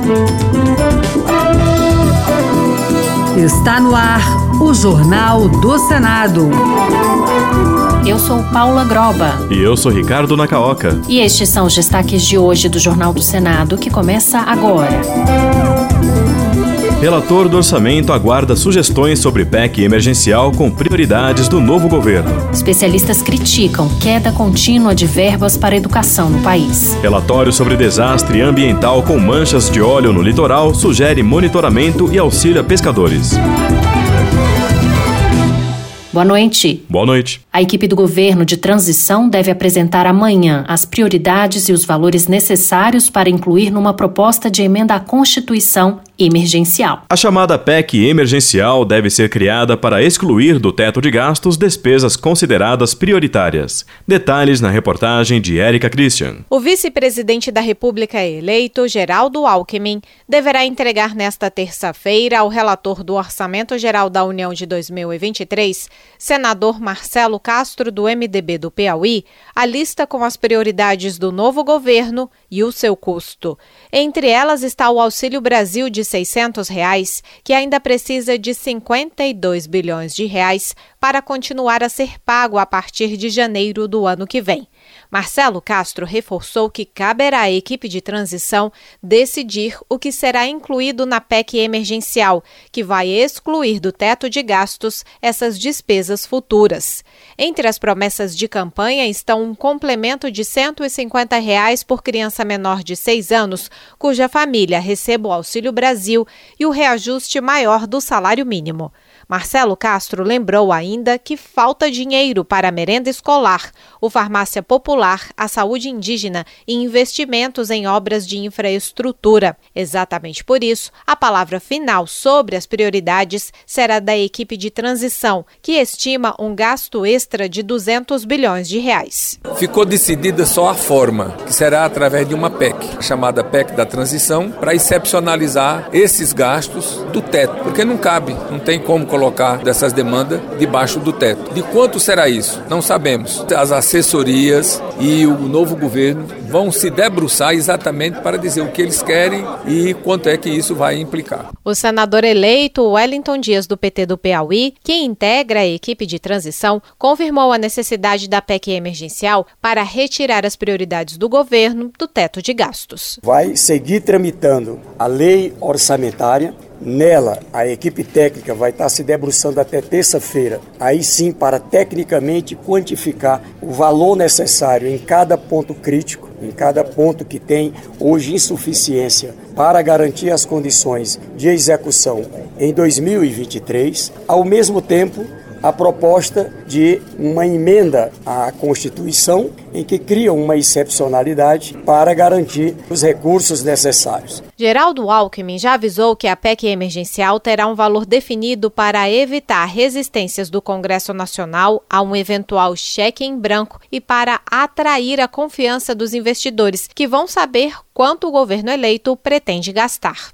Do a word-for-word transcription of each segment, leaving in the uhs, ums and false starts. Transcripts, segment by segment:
Está no ar o Jornal do Senado. Eu sou Paula Groba. E eu sou Ricardo Nacaoca. E estes são os destaques de hoje do Jornal do Senado, que começa agora. Relator do orçamento aguarda sugestões sobre P E C emergencial com prioridades do novo governo. Especialistas criticam queda contínua de verbas para a educação no país. Relatório sobre desastre ambiental com manchas de óleo no litoral sugere monitoramento e auxílio a pescadores. Boa noite. Boa noite. A equipe do governo de transição deve apresentar amanhã as prioridades e os valores necessários para incluir numa proposta de emenda à Constituição emergencial. A chamada P E C emergencial deve ser criada para excluir do teto de gastos despesas consideradas prioritárias. Detalhes na reportagem de Érica Christian. O vice-presidente da República eleito, Geraldo Alckmin, deverá entregar nesta terça-feira ao relator do Orçamento Geral da União de dois mil e vinte e três, senador Marcelo Castro, do M D B do Piauí, a lista com as prioridades do novo governo e o seu custo. Entre elas está o Auxílio Brasil de seiscentos reais, que ainda precisa de cinquenta e dois bilhões de reais para continuar a ser pago a partir de janeiro do ano que vem. Marcelo Castro reforçou que caberá à equipe de transição decidir o que será incluído na P E C emergencial, que vai excluir do teto de gastos essas despesas futuras. Entre as promessas de campanha estão um complemento de cento e cinquenta reais por criança menor de seis anos, cuja família receba o Auxílio Brasil, e o reajuste maior do salário mínimo. Marcelo Castro lembrou ainda que falta dinheiro para a merenda escolar, o farmácia popular, a saúde indígena e investimentos em obras de infraestrutura. Exatamente por isso, a palavra final sobre as prioridades será da equipe de transição, que estima um gasto extra de duzentos bilhões de reais. Ficou decidida só a forma, que será através de uma P E C, chamada P E C da transição, para excepcionalizar esses gastos do teto, porque não cabe, não tem como colocar colocar dessas demandas debaixo do teto. De quanto será isso? Não sabemos. As assessorias e o novo governo vão se debruçar exatamente para dizer o que eles querem e quanto é que isso vai implicar. O senador eleito Wellington Dias, do P T do Piauí, que integra a equipe de transição, confirmou a necessidade da P E C emergencial para retirar as prioridades do governo do teto de gastos. Vai seguir tramitando a lei orçamentária. Nela, a equipe técnica vai estar se debruçando até terça-feira, aí sim para tecnicamente quantificar o valor necessário em cada ponto crítico, em cada ponto que tem hoje insuficiência para garantir as condições de execução em dois mil e vinte e três, ao mesmo tempo a proposta de uma emenda à Constituição em que cria uma excepcionalidade para garantir os recursos necessários. Geraldo Alckmin já avisou que a P E C emergencial terá um valor definido para evitar resistências do Congresso Nacional a um eventual cheque em branco e para atrair a confiança dos investidores, que vão saber quanto o governo eleito pretende gastar.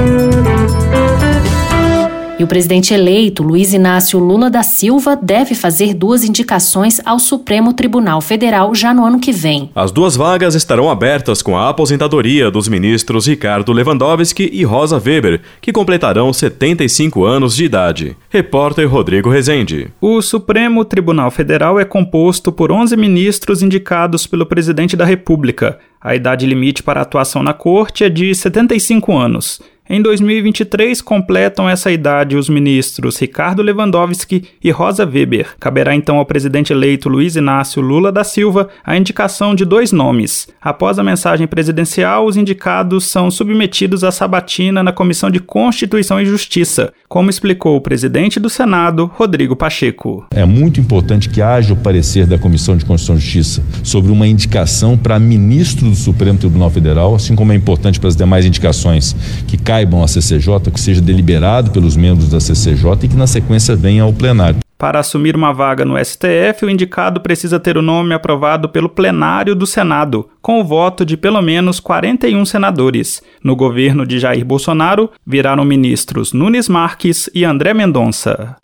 E o presidente eleito, Luiz Inácio Lula da Silva, deve fazer duas indicações ao Supremo Tribunal Federal já no ano que vem. As duas vagas estarão abertas com a aposentadoria dos ministros Ricardo Lewandowski e Rosa Weber, que completarão setenta e cinco anos de idade. Repórter Rodrigo Rezende. O Supremo Tribunal Federal é composto por onze ministros indicados pelo presidente da República. A idade limite para atuação na corte é de setenta e cinco anos. Em dois mil e vinte e três, completam essa idade os ministros Ricardo Lewandowski e Rosa Weber. Caberá então ao presidente eleito Luiz Inácio Lula da Silva a indicação de dois nomes. Após a mensagem presidencial, os indicados são submetidos à sabatina na Comissão de Constituição e Justiça, como explicou o presidente do Senado, Rodrigo Pacheco. É muito importante que haja o parecer da Comissão de Constituição e Justiça sobre uma indicação para ministro do Supremo Tribunal Federal, assim como é importante para as demais indicações que caibam à C C J, que seja deliberado pelos membros da C C J e que na sequência venha ao plenário. Para assumir uma vaga no S T F, o indicado precisa ter o nome aprovado pelo plenário do Senado, com o voto de pelo menos quarenta e um senadores. No governo de Jair Bolsonaro, viraram ministros Nunes Marques e André Mendonça.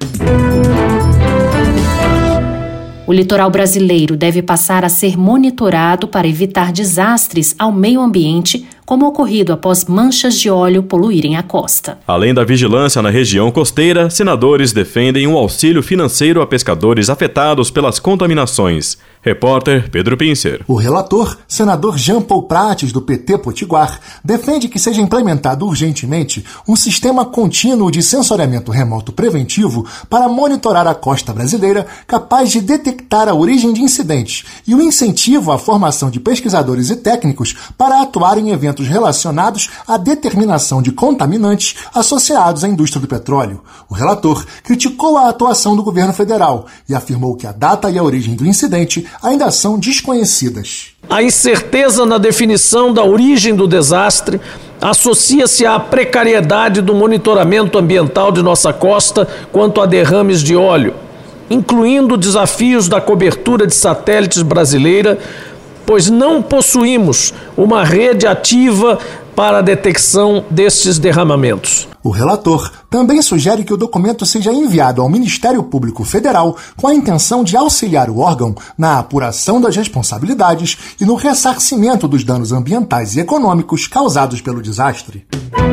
O litoral brasileiro deve passar a ser monitorado para evitar desastres ao meio ambiente, como ocorrido após manchas de óleo poluírem a costa. Além da vigilância na região costeira, senadores defendem um auxílio financeiro a pescadores afetados pelas contaminações. Repórter Pedro Pincer. O relator, senador Jean Paul Prates, do P T Potiguar, defende que seja implementado urgentemente um sistema contínuo de sensoriamento remoto preventivo para monitorar a costa brasileira, capaz de detectar a origem de incidentes, e o incentivo à formação de pesquisadores e técnicos para atuar em eventos relacionados à determinação de contaminantes associados à indústria do petróleo. O relator criticou a atuação do governo federal e afirmou que a data e a origem do incidente ainda são desconhecidas. A incerteza na definição da origem do desastre associa-se à precariedade do monitoramento ambiental de nossa costa quanto a derrames de óleo, incluindo desafios da cobertura de satélites brasileira, pois não possuímos uma rede ativa para a detecção destes derramamentos. O relator também sugere que o documento seja enviado ao Ministério Público Federal com a intenção de auxiliar o órgão na apuração das responsabilidades e no ressarcimento dos danos ambientais e econômicos causados pelo desastre.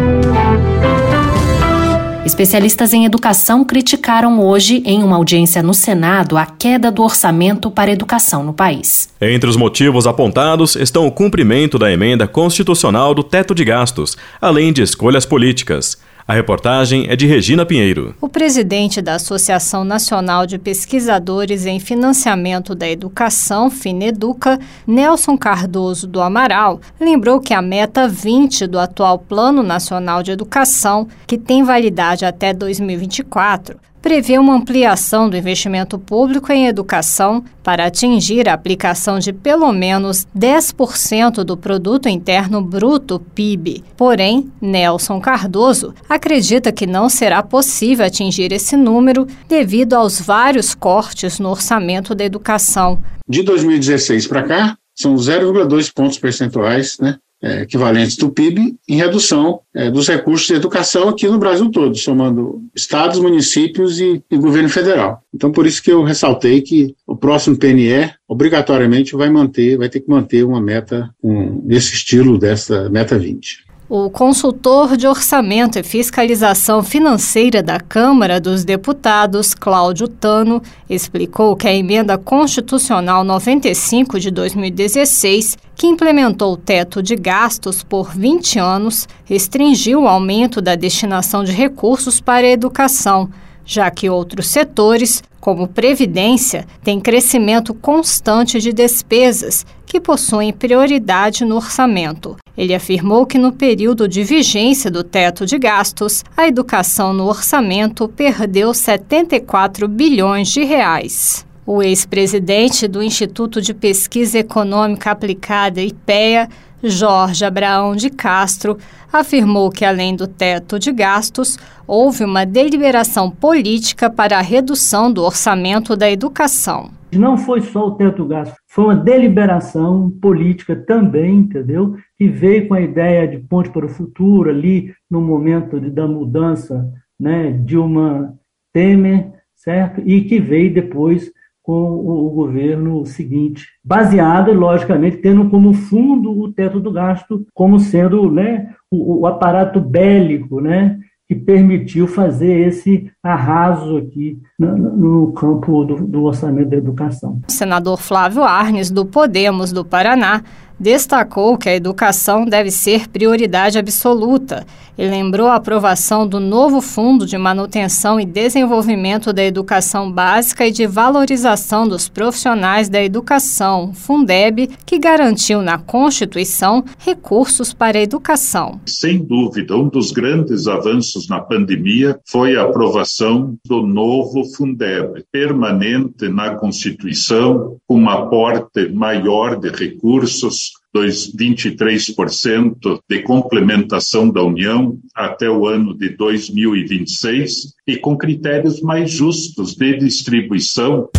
Especialistas em educação criticaram hoje, em uma audiência no Senado, a queda do orçamento para a educação no país. Entre os motivos apontados estão o cumprimento da emenda constitucional do teto de gastos, além de escolhas políticas. A reportagem é de Regina Pinheiro. O presidente da Associação Nacional de Pesquisadores em Financiamento da Educação, Fineduca, Nelson Cardoso do Amaral, lembrou que a meta vinte do atual Plano Nacional de Educação, que tem validade até dois mil e vinte e quatro, prevê uma ampliação do investimento público em educação para atingir a aplicação de pelo menos dez por cento do Produto Interno Bruto, P I B. Porém, Nelson Cardoso acredita que não será possível atingir esse número devido aos vários cortes no orçamento da educação. De dois mil e dezesseis para cá, são zero vírgula dois pontos percentuais, né? É, equivalentes do P I B, em redução é, dos recursos de educação aqui no Brasil todo, somando estados, municípios e, e governo federal. Então, por isso que eu ressaltei que o próximo P N E, obrigatoriamente, vai manter, vai ter que manter uma meta um, desse estilo, dessa meta vinte. O consultor de orçamento e fiscalização financeira da Câmara dos Deputados, Cláudio Tano, explicou que a emenda constitucional noventa e cinco de dois mil e dezesseis, que implementou o teto de gastos por vinte anos, restringiu o aumento da destinação de recursos para a educação, já que outros setores, como Previdência, têm crescimento constante de despesas, que possuem prioridade no orçamento. Ele afirmou que no período de vigência do teto de gastos, a educação no orçamento perdeu setenta e quatro bilhões de reais. O ex-presidente do Instituto de Pesquisa Econômica Aplicada, I P E A, Jorge Abraão de Castro, afirmou que, além do teto de gastos, houve uma deliberação política para a redução do orçamento da educação. Não foi só o teto de gastos, foi uma deliberação política também, entendeu? Que veio com a ideia de ponte para o futuro, ali no momento de, da mudança, né, Dilma Temer, certo? E que veio depois com o, o governo seguinte, baseado, logicamente, tendo como fundo o teto do gasto, como sendo, né, o, o aparato bélico, né, que permitiu fazer esse arraso aqui no, no campo do, do orçamento da educação. O senador Flávio Arnes, do Podemos do Paraná, destacou que a educação deve ser prioridade absoluta e lembrou a aprovação do novo Fundo de Manutenção e Desenvolvimento da Educação Básica e de Valorização dos Profissionais da Educação, Fundeb, que garantiu na Constituição recursos para a educação. Sem dúvida, um dos grandes avanços na pandemia foi a aprovação do novo Fundeb, permanente na Constituição, com um aporte maior de recursos, vinte e três por cento de complementação da União até o ano de dois mil e vinte e seis e com critérios mais justos de distribuição.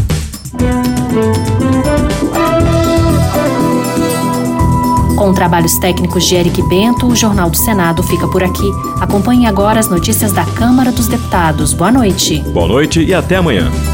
Com trabalhos técnicos de Eric Bento, o Jornal do Senado fica por aqui. Acompanhe agora as notícias da Câmara dos Deputados. Boa noite. Boa noite e até amanhã.